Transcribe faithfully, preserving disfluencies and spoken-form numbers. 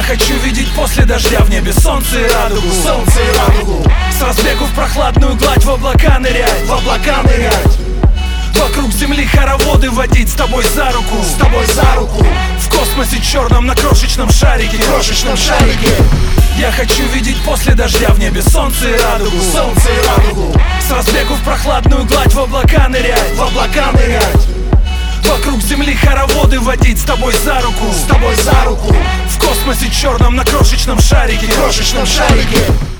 хочу видеть после дождя в небе солнце и радугу, солнце и радугу. С разбегу в прохладную гладь в облака нырять, в облака нырять. Вокруг земли хороводы водить, с тобой за руку, с тобой за руку. В космосе черном на крошечном шарике, крошечном шарике. Я хочу видеть после дождя в небе солнце и радугу, солнце и радугу. С разбегу в прохладную гладь в облака нырять, в облака нырять. Вокруг земли хороводы водить, с тобой за руку, с тобой за руку. В космосе черном на крошечном шарике, крошечном шарике.